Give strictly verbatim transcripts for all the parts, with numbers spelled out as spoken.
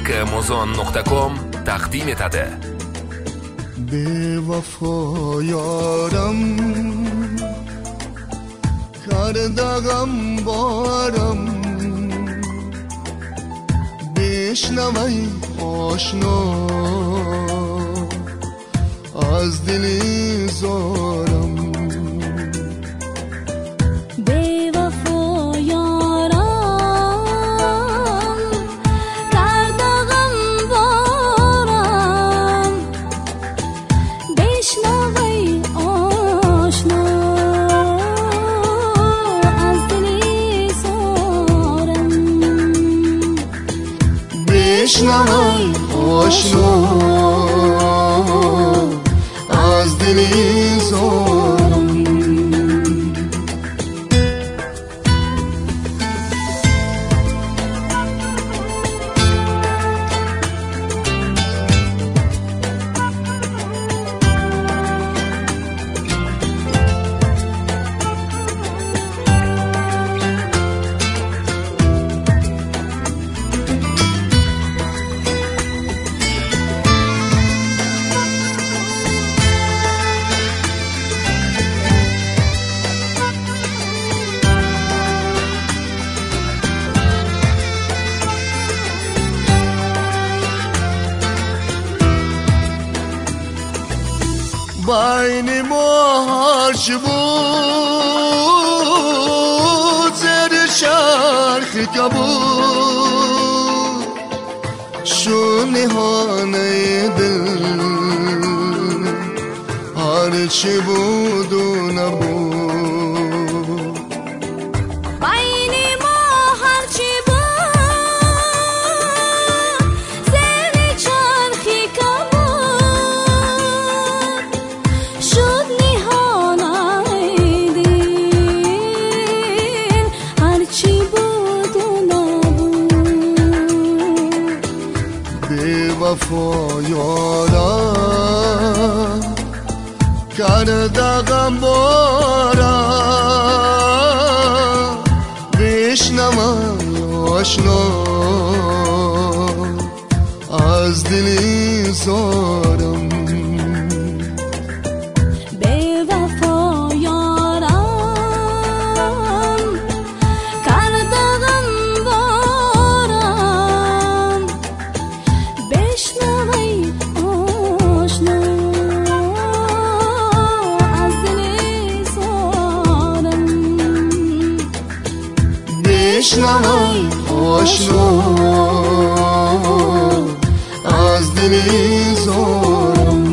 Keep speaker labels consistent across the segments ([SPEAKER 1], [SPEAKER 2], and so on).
[SPEAKER 1] کموزون نقطه کام تقدیم etadi.
[SPEAKER 2] bevafo yaram kardagam boram beshnavay oshno az dili zoram بشنوی آشنا از دلی زارم بین ما هرچ بود زیر چرخ کبود شد نهانه دل هرچی بود و نبود
[SPEAKER 3] بین ما هرچی بود زیر چرخ کبود شد نهانه دل هرچی بود و نبود
[SPEAKER 2] بی‌وفا یارم کردگم بارم بشنوی آشنا از دلی زارم
[SPEAKER 3] بی‌وفا یارم کردگم بارم بشنوی آشنا از دلی زارم
[SPEAKER 2] بشنوی آشنا از دلی زارم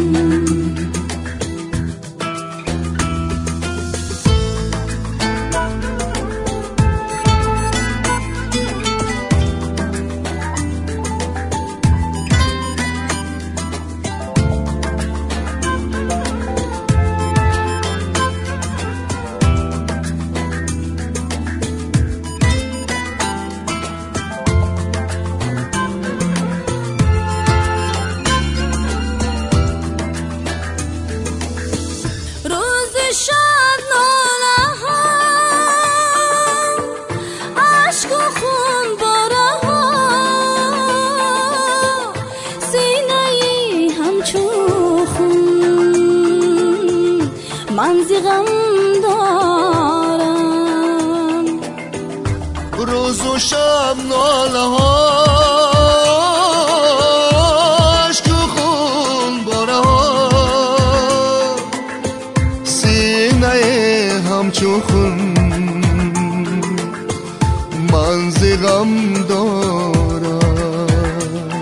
[SPEAKER 3] روز شب ناله ها عشق و خون باره ها سینه ای همچو خون من زیغم دارم
[SPEAKER 2] روز و شب ناله ها عشق و خون باره ها سینه همچو خون من زیغم دارم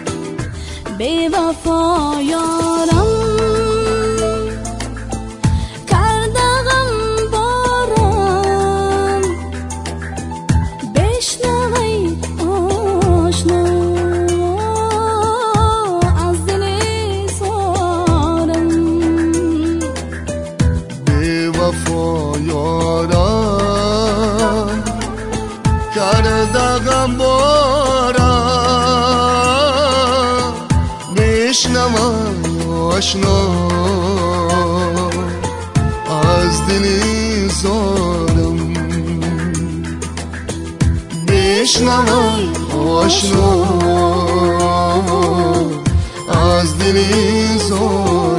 [SPEAKER 3] بی‌وفا یارم کردگم بارم بشنوی آشنا از دلی زارم
[SPEAKER 2] بی‌وفا یارم کردگم بارم بشنوی آشنا از دلی زارم بشنوم آشنا از دل زار